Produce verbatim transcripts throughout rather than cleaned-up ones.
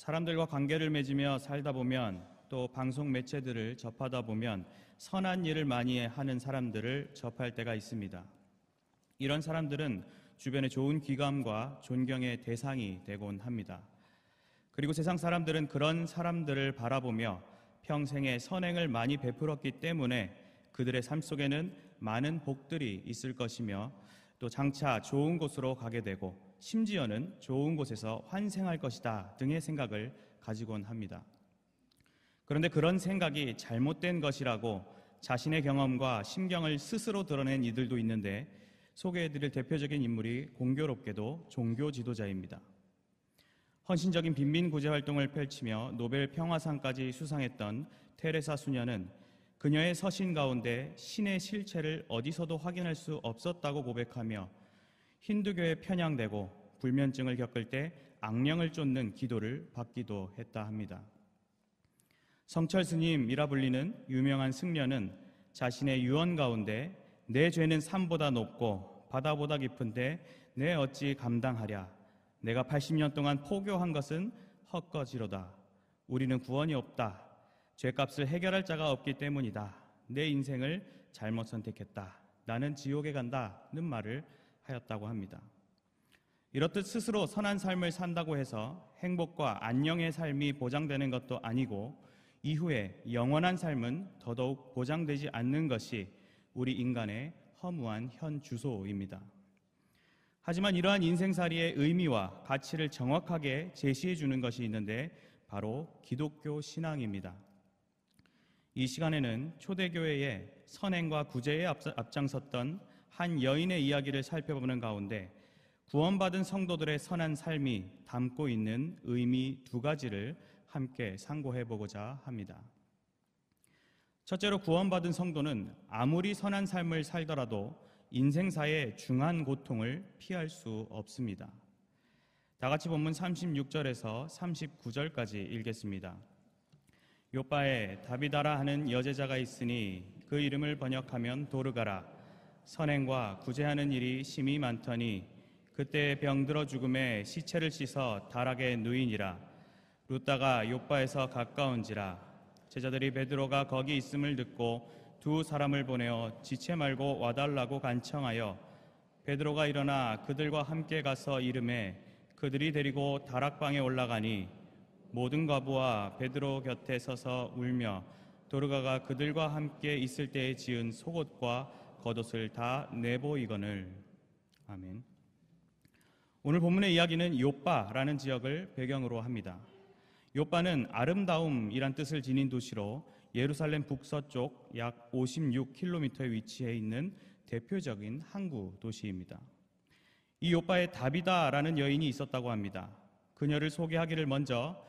사람들과 관계를 맺으며 살다 보면 또 방송 매체들을 접하다 보면 선한 일을 많이 하는 사람들을 접할 때가 있습니다. 이런 사람들은 주변에 좋은 귀감과 존경의 대상이 되곤 합니다. 그리고 세상 사람들은 그런 사람들을 바라보며 평생에 선행을 많이 베풀었기 때문에 그들의 삶 속에는 많은 복들이 있을 것이며 또 장차 좋은 곳으로 가게 되고 심지어는 좋은 곳에서 환생할 것이다 등의 생각을 가지곤 합니다. 그런데 그런 생각이 잘못된 것이라고 자신의 경험과 심경을 스스로 드러낸 이들도 있는데 소개해드릴 대표적인 인물이 공교롭게도 종교 지도자입니다. 헌신적인 빈민 구제 활동을 펼치며 노벨 평화상까지 수상했던 테레사 수녀는 그녀의 서신 가운데 신의 실체를 어디서도 확인할 수 없었다고 고백하며 힌두교에 편향되고 불면증을 겪을 때 악령을 쫓는 기도를 받기도 했다 합니다. 성철 스님이라 불리는 유명한 승려는 자신의 유언 가운데 내 죄는 산보다 높고 바다보다 깊은데 내 어찌 감당하랴. 내가 팔십 년 동안 포교한 것은 헛것이로다. 우리는 구원이 없다. 죄값을 해결할 자가 없기 때문이다. 내 인생을 잘못 선택했다. 나는 지옥에 간다는 말을 하였다고 합니다. 이렇듯 스스로 선한 삶을 산다고 해서 행복과 안녕의 삶이 보장되는 것도 아니고 이후에 영원한 삶은 더더욱 보장되지 않는 것이 우리 인간의 허무한 현 주소입니다. 하지만 이러한 인생살이의 의미와 가치를 정확하게 제시해 주는 것이 있는데 바로 기독교 신앙입니다. 이 시간에는 초대교회의 선행과 구제에 앞장섰던 한 여인의 이야기를 살펴보는 가운데 구원받은 성도들의 선한 삶이 담고 있는 의미 두 가지를 함께 상고해 보고자 합니다. 첫째로 구원받은 성도는 아무리 선한 삶을 살더라도 인생사의 중한 고통을 피할 수 없습니다. 다 같이 본문 삼십육 절에서 삼십구 절까지 읽겠습니다. 요빠에 다비다라 하는 여제자가 있으니 그 이름을 번역하면 도르가라. 선행과 구제하는 일이 심히 많더니 그때 병들어 죽음에 시체를 씻어 다락에 누이니라. 루다가 요빠에서 가까운지라. 제자들이 베드로가 거기 있음을 듣고 두 사람을 보내어 지체 말고 와달라고 간청하여 베드로가 일어나 그들과 함께 가서 이르매 그들이 데리고 다락방에 올라가니 모든 과부와 베드로 곁에 서서 울며 도르가가 그들과 함께 있을 때에 지은 속옷과 겉옷을 다 내보이거늘. 아멘. 오늘 본문의 이야기는 요빠라는 지역을 배경으로 합니다. 요빠는 아름다움이란 뜻을 지닌 도시로 예루살렘 북서쪽 약 오십육 킬로미터에 위치해 있는 대표적인 항구 도시입니다. 이 요빠에 다비다라는 여인이 있었다고 합니다. 그녀를 소개하기를 먼저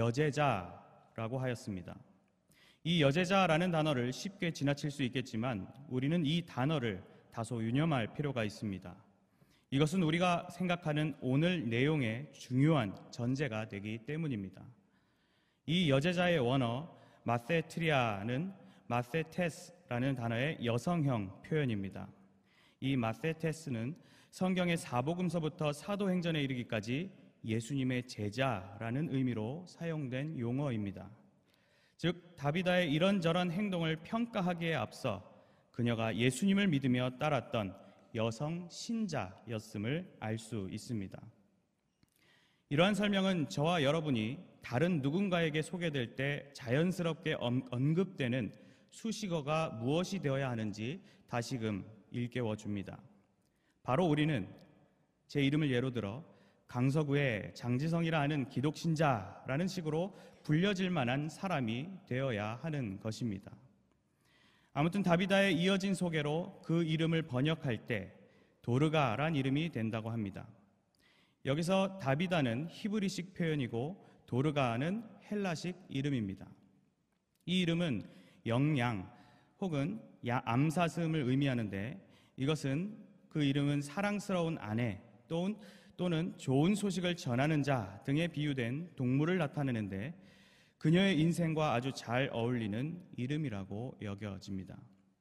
여제자라고 하였습니다. 이 여제자라는 단어를 쉽게 지나칠 수 있겠지만 우리는 이 단어를 다소 유념할 필요가 있습니다. 이것은 우리가 생각하는 오늘 내용의 중요한 전제가 되기 때문입니다. 이 여제자의 원어 마세트리아는 마세테스라는 단어의 여성형 표현입니다. 이 마세테스는 성경의 사복음서부터 사도행전에 이르기까지 예수님의 제자라는 의미로 사용된 용어입니다. 즉 다비다의 이런저런 행동을 평가하기에 앞서 그녀가 예수님을 믿으며 따랐던 여성 신자였음을 알 수 있습니다. 이러한 설명은 저와 여러분이 다른 누군가에게 소개될 때 자연스럽게 언급되는 수식어가 무엇이 되어야 하는지 다시금 일깨워 줍니다. 바로 우리는 제 이름을 예로 들어 강서구의 장지성이라 하는 기독신자라는 식으로 불려질 만한 사람이 되어야 하는 것입니다. 아무튼 다비다의 이어진 소개로 그 이름을 번역할 때 도르가란 이름이 된다고 합니다. 여기서 다비다는 히브리식 표현이고 도르가는 헬라식 이름입니다. 이 이름은 영양 혹은 암사슴을 의미하는데 이것은 그 이름은 사랑스러운 아내 또는, 또는 좋은 소식을 전하는 자 등에 비유된 동물을 나타내는데 그녀의 인생과 아주 잘 어울리는 이름이라고 여겨집니다.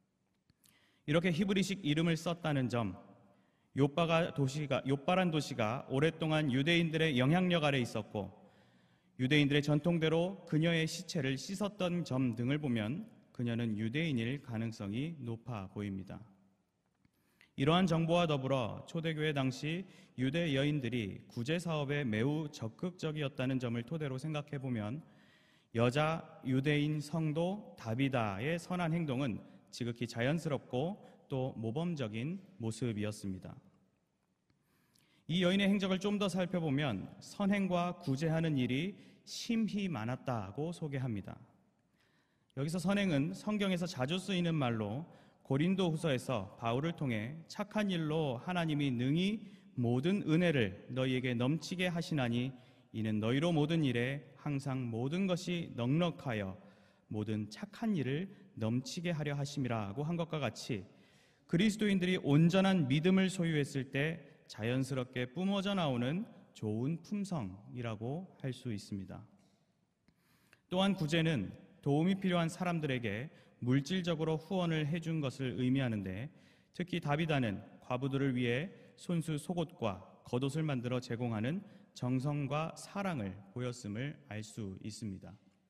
이렇게 히브리식 이름을 썼다는 점, 요빠가 도시가, 요빠란 도시가 오랫동안 유대인들의 영향력 아래 있었고 유대인들의 전통대로 그녀의 시체를 씻었던 점 등을 보면 그녀는 유대인일 가능성이 높아 보입니다. 이러한 정보와 더불어 초대교회 당시 유대 여인들이 구제 사업에 매우 적극적이었다는 점을 토대로 생각해 보면 여자 유대인 성도 다비다의 선한 행동은 지극히 자연스럽고 또 모범적인 모습이었습니다. 이 여인의 행적을 좀 더 살펴보면 선행과 구제하는 일이 심히 많았다고 소개합니다. 여기서 선행은 성경에서 자주 쓰이는 말로 고린도후서에서 바울을 통해 착한 일로 하나님이 능히 모든 은혜를 너희에게 넘치게 하시나니 이는 너희로 모든 일에 항상 모든 것이 넉넉하여 모든 착한 일을 넘치게 하려 하심이라고 한 것과 같이 그리스도인들이 온전한 믿음을 소유했을 때 자연스럽게 뿜어져 나오는 좋은 품성이라고 할 수 있습니다. 또한 구제는 도움이 필요한 사람들에게 물질적으로 후원을 해준 것을 의미하는데 특히 다비다는 과부들을 위해 손수 속옷과 겉옷을 만들어 제공하는 정성과 사랑을 보였음을 알 수 있습니다.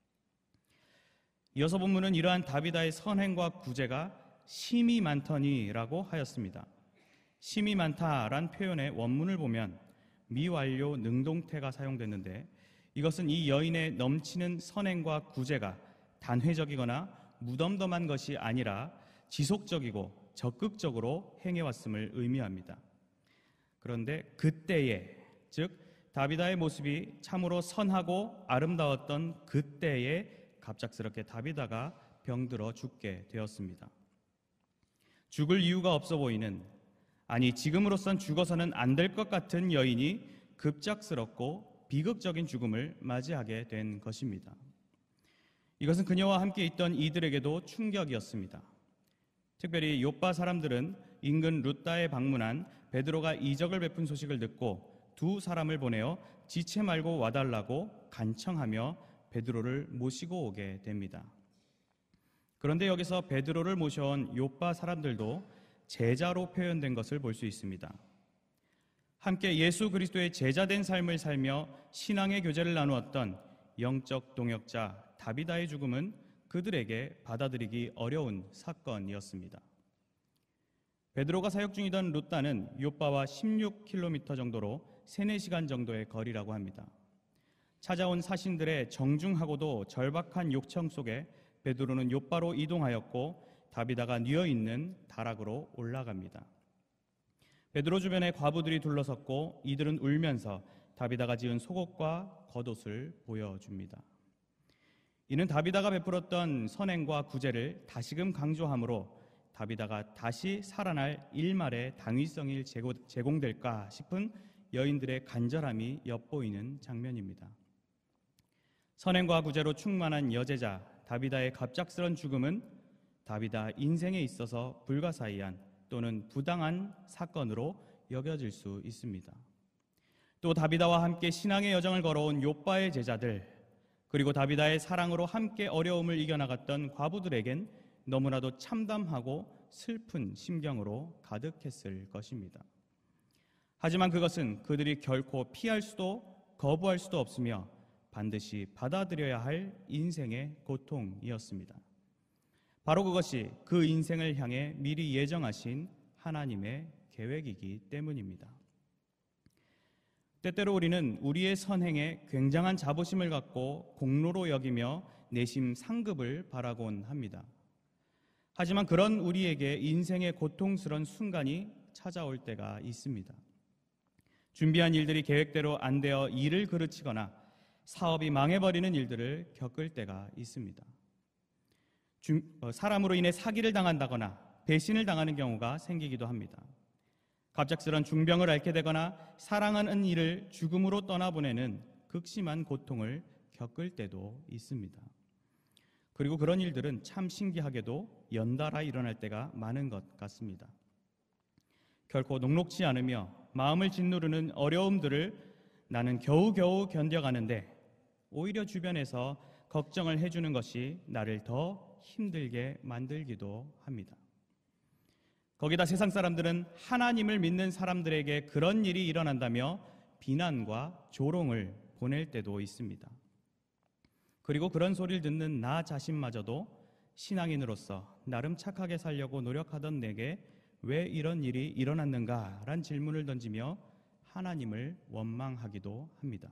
이어서 본문은 이러한 다비다의 선행과 구제가 심이 많더니라고 하였습니다. 심이 많다란 표현의 원문을 보면 미완료 능동태가 사용됐는데 이것은 이 여인의 넘치는 선행과 구제가 단회적이거나 무덤덤한 것이 아니라 지속적이고 적극적으로 행해왔음을 의미합니다. 그런데 그때에, 즉 다비다의 모습이 참으로 선하고 아름다웠던 그때에 갑작스럽게 다비다가 병들어 죽게 되었습니다. 죽을 이유가 없어 보이는, 아니 지금으로선 죽어서는 안 될 것 같은 여인이 급작스럽고 비극적인 죽음을 맞이하게 된 것입니다. 이것은 그녀와 함께 있던 이들에게도 충격이었습니다. 특별히 욥바 사람들은 인근 룻다에 방문한 베드로가 이적을 베푼 소식을 듣고 두 사람을 보내어 지체 말고 와달라고 간청하며 베드로를 모시고 오게 됩니다. 그런데 여기서 베드로를 모셔온 욥바 사람들도 제자로 표현된 것을 볼 수 있습니다. 함께 예수 그리스도의 제자된 삶을 살며 신앙의 교제를 나누었던 영적 동역자 다비다의 죽음은 그들에게 받아들이기 어려운 사건이었습니다. 베드로가 사역 중이던 룻다는 욥바와 십육 킬로미터 정도로 세네 시간 정도의 거리라고 합니다. 찾아온 사신들의 정중하고도 절박한 요청 속에 베드로는 욥바로 이동하였고 다비다가 뉘어있는 다락으로 올라갑니다. 베드로 주변에 과부들이 둘러섰고 이들은 울면서 다비다가 지은 속옷과 겉옷을 보여줍니다. 이는 다비다가 베풀었던 선행과 구제를 다시금 강조하므로 다비다가 다시 살아날 일말의 당위성이 제공될까 싶은 여인들의 간절함이 엿보이는 장면입니다. 선행과 구제로 충만한 여제자 다비다의 갑작스런 죽음은 다비다 인생에 있어서 불가사의한 또는 부당한 사건으로 여겨질 수 있습니다. 또 다비다와 함께 신앙의 여정을 걸어온 욥바의 제자들, 그리고 다비다의 사랑으로 함께 어려움을 이겨나갔던 과부들에겐 너무나도 참담하고 슬픈 심경으로 가득했을 것입니다. 하지만 그것은 그들이 결코 피할 수도 거부할 수도 없으며 반드시 받아들여야 할 인생의 고통이었습니다. 바로 그것이 그 인생을 향해 미리 예정하신 하나님의 계획이기 때문입니다. 때때로 우리는 우리의 선행에 굉장한 자부심을 갖고 공로로 여기며 내심 상급을 바라곤 합니다. 하지만 그런 우리에게 인생의 고통스러운 순간이 찾아올 때가 있습니다. 준비한 일들이 계획대로 안 되어 일을 그르치거나 사업이 망해버리는 일들을 겪을 때가 있습니다. 사람으로 인해 사기를 당한다거나 배신을 당하는 경우가 생기기도 합니다. 갑작스런 중병을 앓게 되거나 사랑하는 이를 죽음으로 떠나보내는 극심한 고통을 겪을 때도 있습니다. 그리고 그런 일들은 참 신기하게도 연달아 일어날 때가 많은 것 같습니다. 결코 녹록지 않으며 마음을 짓누르는 어려움들을 나는 겨우겨우 견뎌가는데 오히려 주변에서 걱정을 해주는 것이 나를 더 힘들게 만들기도 합니다. 거기다 세상 사람들은 하나님을 믿는 사람들에게 그런 일이 일어난다며 비난과 조롱을 보낼 때도 있습니다. 그리고 그런 소리를 듣는 나 자신마저도 신앙인으로서 나름 착하게 살려고 노력하던 내게 왜 이런 일이 일어났는가란 질문을 던지며 하나님을 원망하기도 합니다.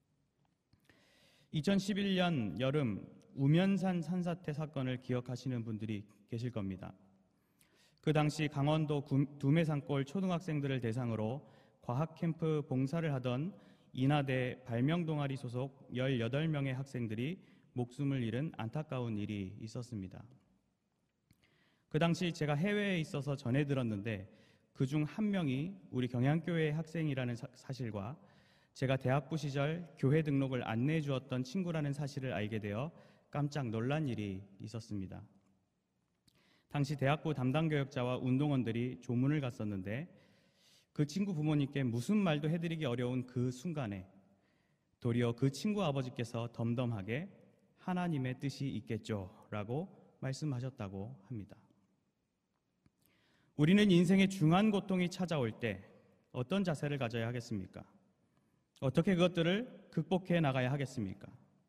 이천십일 년 여름 우면산 산사태 사건을 기억하시는 분들이 계실 겁니다. 그 당시 강원도 두메산골 초등학생들을 대상으로 과학캠프 봉사를 하던 인하대 발명동아리 소속 열여덟 명의 학생들이 목숨을 잃은 안타까운 일이 있었습니다. 그 당시 제가 해외에 있어서 전해 들었는데 그중 한 명이 우리 경양교회 학생이라는 사, 사실과 제가 대학부 시절 교회 등록을 안내해 주었던 친구라는 사실을 알게 되어 깜짝 놀란 일이 있었습니다. 당시 대학부 담당 교역자와 운동원들이 조문을 갔었는데 그 친구 부모님께 무슨 말도 해드리기 어려운 그 순간에 도리어 그 친구 아버지께서 덤덤하게 하나님의 뜻이 있겠죠 라고 말씀하셨다고 합니다. 우리는 인생의 중한 고통이 찾아올 때 어떤 자세를 가져야 하겠습니까? 어떻게 그것들을 극복해 나가야 하겠습니까?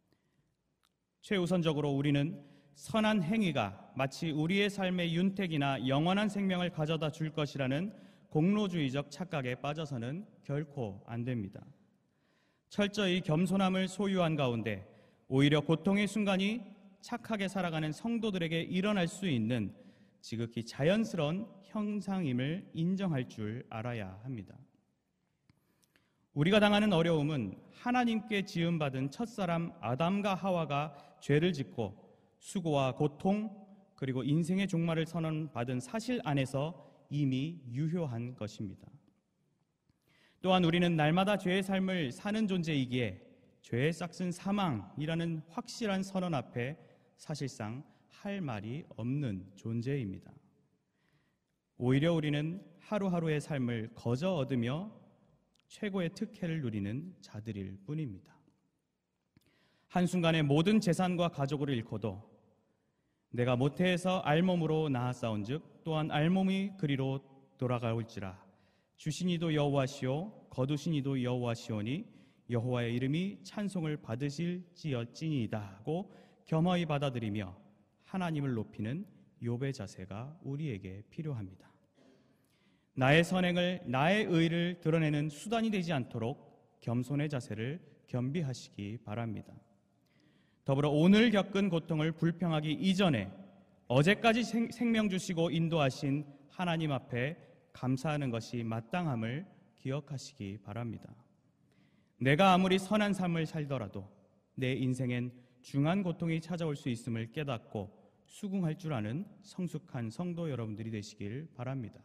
최우선적으로 우리는 선한 행위가 마치 우리의 삶의 윤택이나 영원한 생명을 가져다 줄 것이라는 공로주의적 착각에 빠져서는 결코 안 됩니다. 철저히 겸손함을 소유한 가운데 오히려 고통의 순간이 착하게 살아가는 성도들에게 일어날 수 있는 지극히 자연스러운 형상임을 인정할 줄 알아야 합니다. 우리가 당하는 어려움은 하나님께 지음받은 첫사람 아담과 하와가 죄를 짓고 수고와 고통 그리고 인생의 종말을 선언받은 사실 안에서 이미 유효한 것입니다. 또한 우리는 날마다 죄의 삶을 사는 존재이기에 죄의 싹슨 사망이라는 확실한 선언 앞에 사실상 할 말이 없는 존재입니다. 오히려 우리는 하루하루의 삶을 거저 얻으며 최고의 특혜를 누리는 자들일 뿐입니다. 한순간에 모든 재산과 가족을 잃고도 내가 모태에서 알몸으로 낳았사온 즉 또한 알몸이 그리로 돌아가올지라 주신 이도 여호와시오 거두신 이도 여호와시오니 여호와의 이름이 찬송을 받으실지어찌니이다고 겸허히 받아들이며 하나님을 높이는 욥의 자세가 우리에게 필요합니다. 나의 선행을 나의 의를 드러내는 수단이 되지 않도록 겸손의 자세를 겸비하시기 바랍니다. 더불어 오늘 겪은 고통을 불평하기 이전에 어제까지 생, 생명 주시고 인도하신 하나님 앞에 감사하는 것이 마땅함을 기억하시기 바랍니다. 내가 아무리 선한 삶을 살더라도 내 인생엔 중한 고통이 찾아올 수 있음을 깨닫고 수긍할 줄 아는 성숙한 성도 여러분들이 되시길 바랍니다.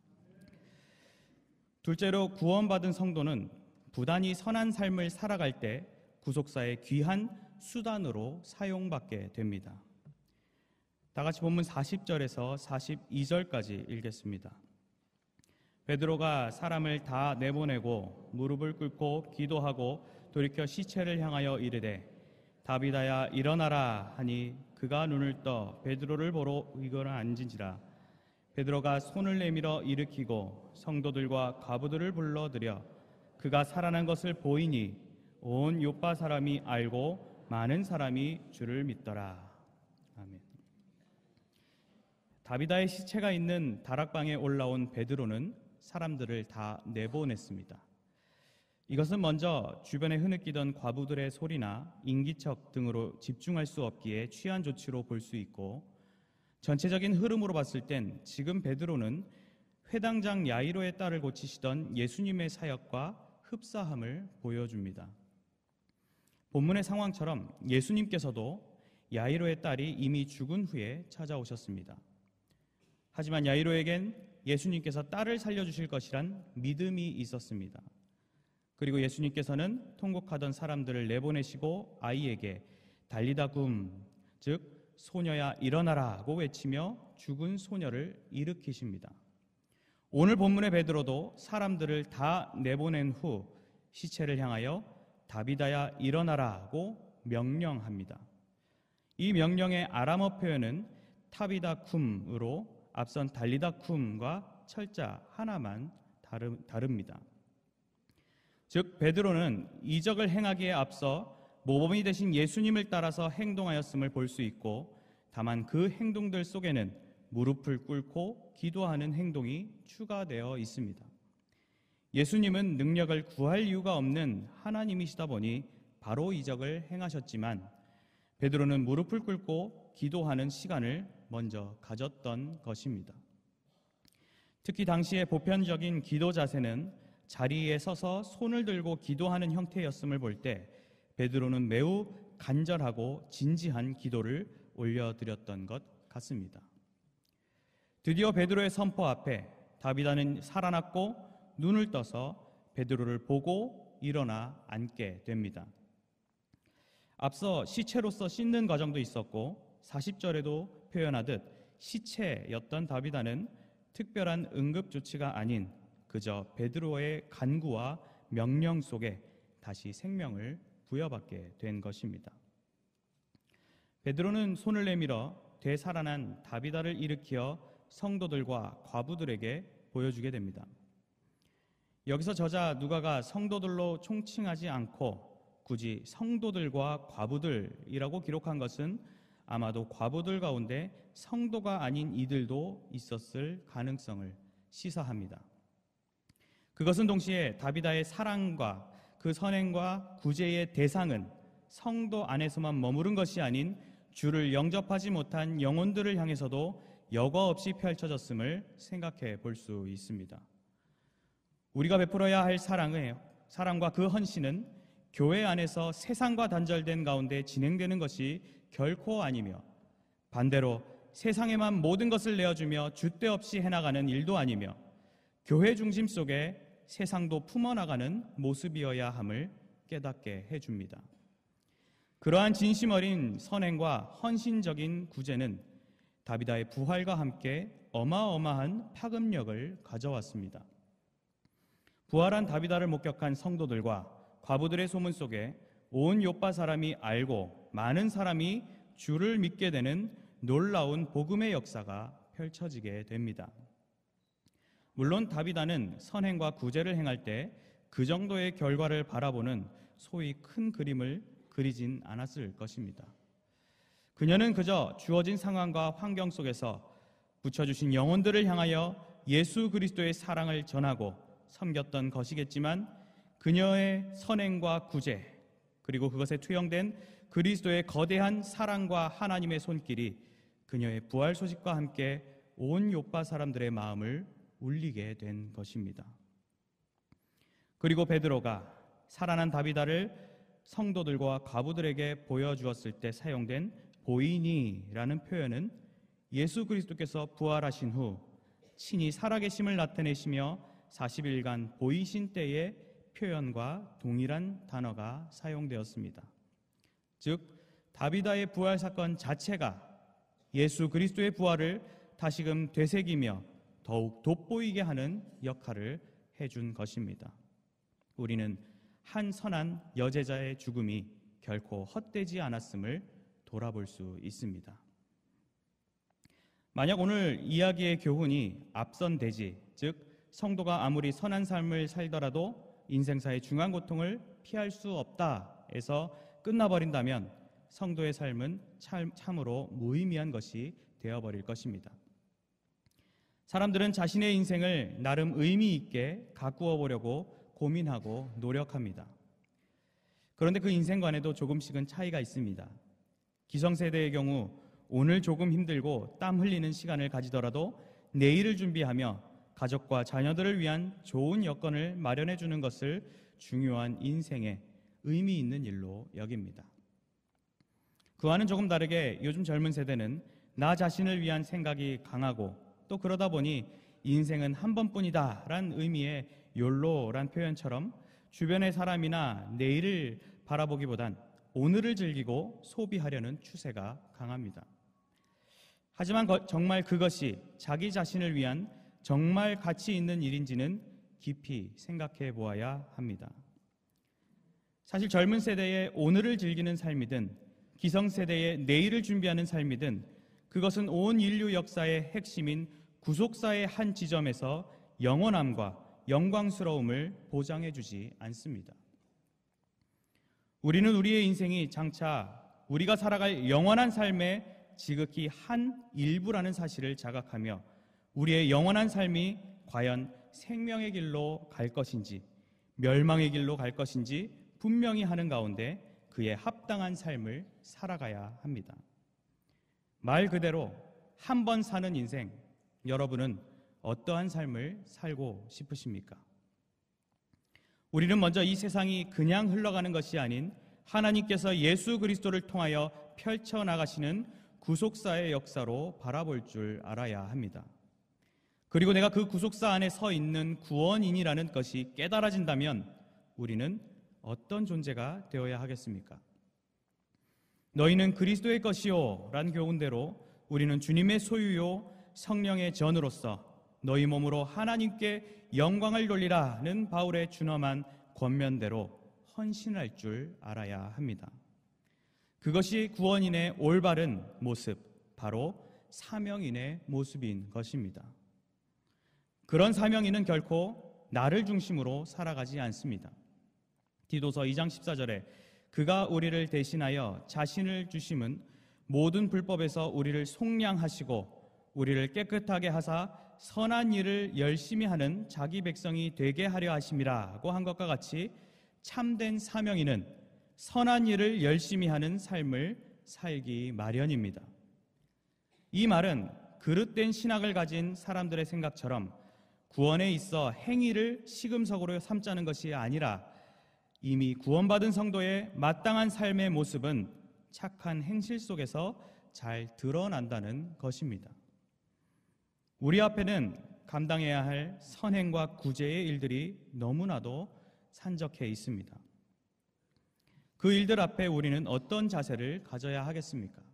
둘째로 구원받은 성도는 부단히 선한 삶을 살아갈 때 구속사의 귀한 수단으로 사용받게 됩니다. 다 같이 본문 사십 절에서 사십이 절까지 읽겠습니다. 베드로가 사람을 다 내보내고 무릎을 꿇고 기도하고 돌이켜 시체를 향하여 이르되 다비다야 일어나라 하니 그가 눈을 떠 베드로를 보러 일어나 앉은지라. 베드로가 손을 내밀어 일으키고 성도들과 과부들을 불러들여 그가 살아난 것을 보이니 온 요파 사람이 알고 많은 사람이 주를 믿더라. 아멘. 다비다의 시체가 있는 다락방에 올라온 베드로는 사람들을 다 내보냈습니다. 이것은 먼저 주변에 흐느끼던 과부들의 소리나 인기척 등으로 집중할 수 없기에 취한 조치로 볼 수 있고, 전체적인 흐름으로 봤을 땐 지금 베드로는 회당장 야이로의 딸을 고치시던 예수님의 사역과 흡사함을 보여줍니다. 본문의 상황처럼 예수님께서도 야이로의 딸이 이미 죽은 후에 찾아오셨습니다. 하지만 야이로에겐 예수님께서 딸을 살려주실 것이란 믿음이 있었습니다. 그리고 예수님께서는 통곡하던 사람들을 내보내시고 아이에게 달리다 굼, 즉 소녀야 일어나라고 외치며 죽은 소녀를 일으키십니다. 오늘 본문의 베드로도 사람들을 다 내보낸 후 시체를 향하여 다비다야 일어나라고 명령합니다. 이 명령의 아람어 표현은 타비다 쿰으로 앞선 달리다 쿰과 철자 하나만 다릅니다. 즉 베드로는 이적을 행하기에 앞서 모범이 되신 예수님을 따라서 행동하였음을 볼 수 있고, 다만 그 행동들 속에는 무릎을 꿇고 기도하는 행동이 추가되어 있습니다. 예수님은 능력을 구할 이유가 없는 하나님이시다 보니 바로 이적을 행하셨지만, 베드로는 무릎을 꿇고 기도하는 시간을 먼저 가졌던 것입니다. 특히 당시의 보편적인 기도 자세는 자리에 서서 손을 들고 기도하는 형태였음을 볼 때 베드로는 매우 간절하고 진지한 기도를 올려드렸던 것 같습니다. 드디어 베드로의 선포 앞에 다비다는 살아났고 눈을 떠서 베드로를 보고 일어나 앉게 됩니다. 앞서 시체로서 씻는 과정도 있었고 사십 절에도 표현하듯 시체였던 다비다는 특별한 응급조치가 아닌 그저 베드로의 간구와 명령 속에 다시 생명을 부여받게 된 것입니다. 베드로는 손을 내밀어 되살아난 다비다를 일으켜 성도들과 과부들에게 보여주게 됩니다. 여기서 저자 누가가 성도들로 총칭하지 않고 굳이 성도들과 과부들이라고 기록한 것은 아마도 과부들 가운데 성도가 아닌 이들도 있었을 가능성을 시사합니다. 그것은 동시에 다비다의 사랑과 그 선행과 구제의 대상은 성도 안에서만 머무른 것이 아닌 주를 영접하지 못한 영혼들을 향해서도 여과 없이 펼쳐졌음을 생각해 볼 수 있습니다. 우리가 베풀어야 할 사랑의 사랑과 그 헌신은 교회 안에서 세상과 단절된 가운데 진행되는 것이 결코 아니며, 반대로 세상에만 모든 것을 내어주며 줏대 없이 해나가는 일도 아니며, 교회 중심 속에 세상도 품어나가는 모습이어야 함을 깨닫게 해줍니다. 그러한 진심 어린 선행과 헌신적인 구제는 다비다의 부활과 함께 어마어마한 파급력을 가져왔습니다. 부활한 다비다를 목격한 성도들과 과부들의 소문 속에 온 요파 사람이 알고 많은 사람이 주를 믿게 되는 놀라운 복음의 역사가 펼쳐지게 됩니다. 물론 다비다는 선행과 구제를 행할 때 그 정도의 결과를 바라보는 소위 큰 그림을 그리진 않았을 것입니다. 그녀는 그저 주어진 상황과 환경 속에서 붙여주신 영혼들을 향하여 예수 그리스도의 사랑을 전하고 섬겼던 것이겠지만, 그녀의 선행과 구제 그리고 그것에 투영된 그리스도의 거대한 사랑과 하나님의 손길이 그녀의 부활 소식과 함께 온 요파 사람들의 마음을 울리게 된 것입니다. 그리고 베드로가 살아난 다비다를 성도들과 과부들에게 보여주었을 때 사용된 보이니라는 표현은 예수 그리스도께서 부활하신 후 친히 살아계심을 나타내시며 사십 일간 보이신 때의 표현과 동일한 단어가 사용되었습니다. 즉 다비다의 부활 사건 자체가 예수 그리스도의 부활을 다시금 되새기며 더욱 돋보이게 하는 역할을 해준 것입니다. 우리는 한 선한 여제자의 죽음이 결코 헛되지 않았음을 돌아볼 수 있습니다. 만약 오늘 이야기의 교훈이 앞선 대지, 즉 성도가 아무리 선한 삶을 살더라도 인생사의 중한 고통을 피할 수 없다에서 끝나버린다면 성도의 삶은 참, 참으로 무의미한 것이 되어버릴 것입니다. 사람들은 자신의 인생을 나름 의미 있게 가꾸어 보려고 고민하고 노력합니다. 그런데 그 인생관에도 조금씩은 차이가 있습니다. 기성세대의 경우 오늘 조금 힘들고 땀 흘리는 시간을 가지더라도 내일을 준비하며 가족과 자녀들을 위한 좋은 여건을 마련해 주는 것을 중요한 인생의 의미 있는 일로 여깁니다. 그와는 조금 다르게 요즘 젊은 세대는 나 자신을 위한 생각이 강하고, 또 그러다 보니 인생은 한 번뿐이다 라는 의미의 욜로란 표현처럼 주변의 사람이나 내일을 바라보기보단 오늘을 즐기고 소비하려는 추세가 강합니다. 하지만 거, 정말 그것이 자기 자신을 위한 정말 가치 있는 일인지는 깊이 생각해 보아야 합니다. 사실 젊은 세대의 오늘을 즐기는 삶이든 기성세대의 내일을 준비하는 삶이든 그것은 온 인류 역사의 핵심인 구속사의 한 지점에서 영원함과 영광스러움을 보장해 주지 않습니다. 우리는 우리의 인생이 장차 우리가 살아갈 영원한 삶의 지극히 한 일부라는 사실을 자각하며 우리의 영원한 삶이 과연 생명의 길로 갈 것인지 멸망의 길로 갈 것인지 분명히 하는 가운데 그에 합당한 삶을 살아가야 합니다. 말 그대로 한 번 사는 인생, 여러분은 어떠한 삶을 살고 싶으십니까? 우리는 먼저 이 세상이 그냥 흘러가는 것이 아닌 하나님께서 예수 그리스도를 통하여 펼쳐나가시는 구속사의 역사로 바라볼 줄 알아야 합니다. 그리고 내가 그 구속사 안에 서 있는 구원인이라는 것이 깨달아진다면 우리는 어떤 존재가 되어야 하겠습니까? 너희는 그리스도의 것이요 란 교훈대로 우리는 주님의 소유요 성령의 전으로서 너희 몸으로 하나님께 영광을 돌리라는 바울의 준엄한 권면대로 헌신할 줄 알아야 합니다. 그것이 구원인의 올바른 모습, 바로 사명인의 모습인 것입니다. 그런 사명인은 결코 나를 중심으로 살아가지 않습니다. 디도서 이 장 십사 절에 그가 우리를 대신하여 자신을 주심은 모든 불법에서 우리를 속량하시고 우리를 깨끗하게 하사 선한 일을 열심히 하는 자기 백성이 되게 하려 하심이라고 한 것과 같이 참된 사명인은 선한 일을 열심히 하는 삶을 살기 마련입니다. 이 말은 그릇된 신학을 가진 사람들의 생각처럼 구원에 있어 행위를 시금석으로 삼자는 것이 아니라 이미 구원받은 성도의 마땅한 삶의 모습은 착한 행실 속에서 잘 드러난다는 것입니다. 우리 앞에는 감당해야 할 선행과 구제의 일들이 너무나도 산적해 있습니다. 그 일들 앞에 우리는 어떤 자세를 가져야 하겠습니까?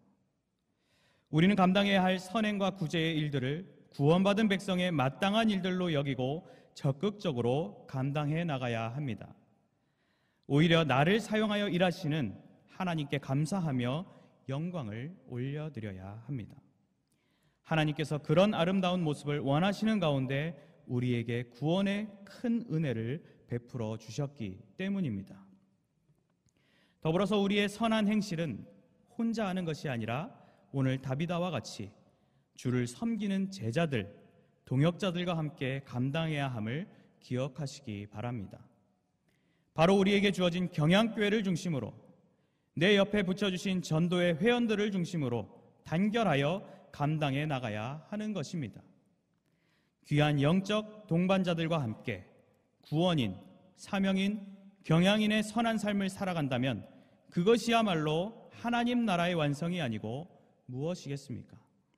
우리는 감당해야 할 선행과 구제의 일들을 구원받은 백성의 마땅한 일들로 여기고 적극적으로 감당해 나가야 합니다. 오히려 나를 사용하여 일하시는 하나님께 감사하며 영광을 올려드려야 합니다. 하나님께서 그런 아름다운 모습을 원하시는 가운데 우리에게 구원의 큰 은혜를 베풀어 주셨기 때문입니다. 더불어서 우리의 선한 행실은 혼자 하는 것이 아니라 오늘 다비다와 같이 주를 섬기는 제자들, 동역자들과 함께 감당해야 함을 기억하시기 바랍니다. 바로 우리에게 주어진 경양교회를 중심으로 내 옆에 붙여주신 전도의 회원들을 중심으로 단결하여 감당해 나가야 하는 것입니다. 귀한 영적 동반자들과 함께 구원인, 사명인, 경양인의 선한 삶을 살아간다면 그것이야말로 하나님 나라의 완성이 아니고 무엇이겠습니까?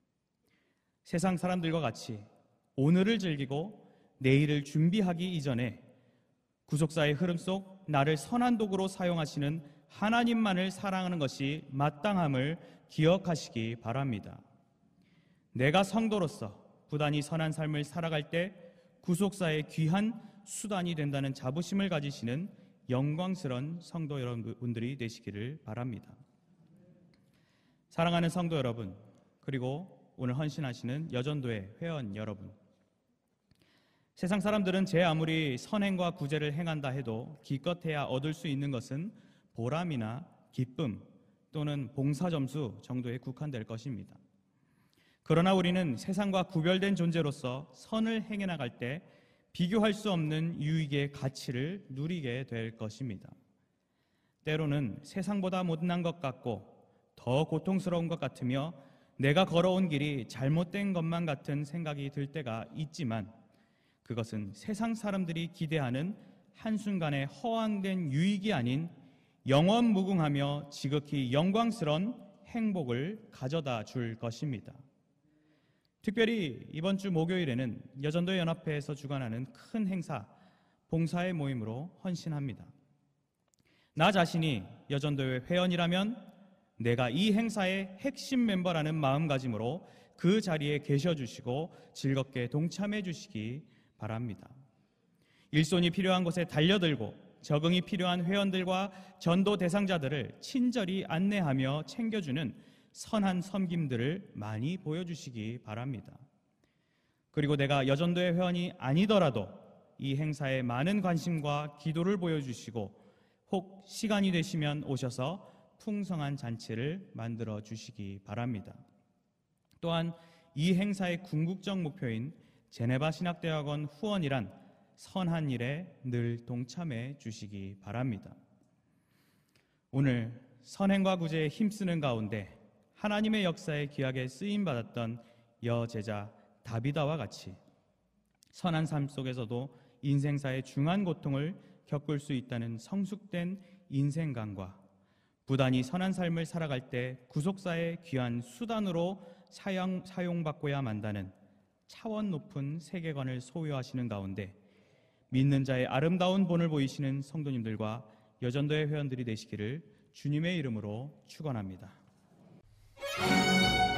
세상 사람들과 같이 오늘을 즐기고 내일을 준비하기 이전에 구속사의 흐름 속 나를 선한 도구로 사용하시는 하나님만을 사랑하는 것이 마땅함을 기억하시기 바랍니다. 내가 성도로서 부단히 선한 삶을 살아갈 때 구속사의 귀한 수단이 된다는 자부심을 가지시는 영광스러운 성도 여러분들이 되시기를 바랍니다. 사랑하는 성도 여러분, 그리고 오늘 헌신하시는 여전도의 회원 여러분, 세상 사람들은 제 아무리 선행과 구제를 행한다 해도 기껏해야 얻을 수 있는 것은 보람이나 기쁨 또는 봉사점수 정도에 국한될 것입니다. 그러나 우리는 세상과 구별된 존재로서 선을 행해 나갈 때 비교할 수 없는 유익의 가치를 누리게 될 것입니다. 때로는 세상보다 못난 것 같고 더 고통스러운 것 같으며 내가 걸어온 길이 잘못된 것만 같은 생각이 들 때가 있지만 그것은 세상 사람들이 기대하는 한순간의 허황된 유익이 아닌 영원 무궁하며 지극히 영광스러운 행복을 가져다 줄 것입니다. 특별히 이번 주 목요일에는 여전도 연합회에서 주관하는 큰 행사, 봉사의 모임으로 헌신합니다. 나 자신이 여전도의 회원이라면 내가 이 행사의 핵심 멤버라는 마음가짐으로 그 자리에 계셔주시고 즐겁게 동참해 주시기 바랍니다. 일손이 필요한 곳에 달려들고 적응이 필요한 회원들과 전도 대상자들을 친절히 안내하며 챙겨주는 선한 섬김들을 많이 보여주시기 바랍니다. 그리고 내가 여전도의 회원이 아니더라도 이 행사에 많은 관심과 기도를 보여주시고 혹 시간이 되시면 오셔서 풍성한 잔치를 만들어 주시기 바랍니다. 또한 이 행사의 궁극적 목표인 제네바 신학대학원 후원이란 선한 일에 늘 동참해 주시기 바랍니다. 오늘 선행과 구제에 힘쓰는 가운데 하나님의 역사에 귀하게 쓰임받았던 여제자 다비다와 같이 선한 삶 속에서도 인생사의 중한 고통을 겪을 수 있다는 성숙된 인생관과 부단히 선한 삶을 살아갈 때 구속사의 귀한 수단으로 사용, 사용받고야 만다는 차원 높은 세계관을 소유하시는 가운데 믿는 자의 아름다운 본을 보이시는 성도님들과 여전도의 회원들이 되시기를 주님의 이름으로 축원합니다.